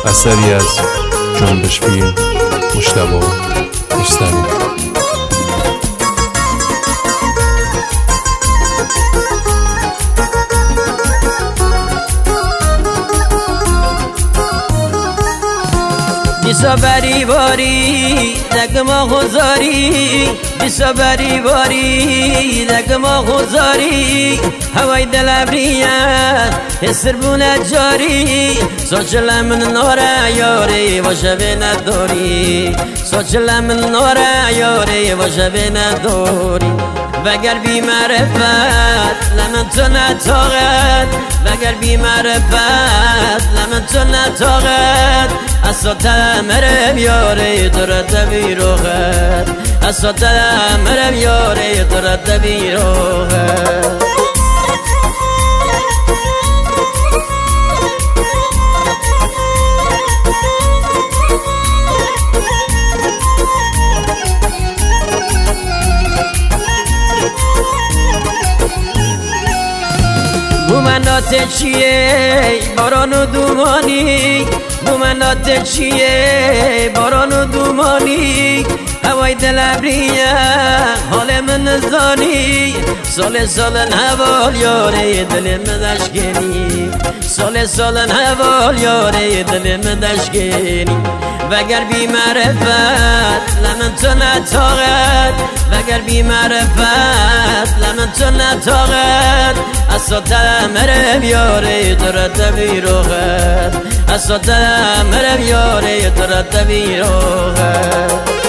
اثری از جنبش فیلم، مجتبی رستمی. بیسا بری باری دگما خوزاری، بیسا بری باری دگما خوزاری، هوای دل ابریان حسر بونه جاری، سوچل من نوره یاری و شبه نداری، سوچل من نوره یاری و شبه نداری. وگر بی معرفت لمن تو نتاقت، وگر بی معرفت لمن تو نتاقت، اساتا مرم یاره درد بیروغت، اساتا مرم یاره درد بیروغت. بومنات چیه باران و دومانی، بومنات چیه باران و دومانی، هوای دل ابریه حال من زانی، سال سال هوال یاره دل من دشگینی، سال سال هوال یاره دل من دشگینی. وگر بی معرفت لمن تو نتاقت، وگر بی معرفت لمن تو نتاقت، اساتا مرم یاره درد بیروغت، اساتا مرم یاره درد بیروغت.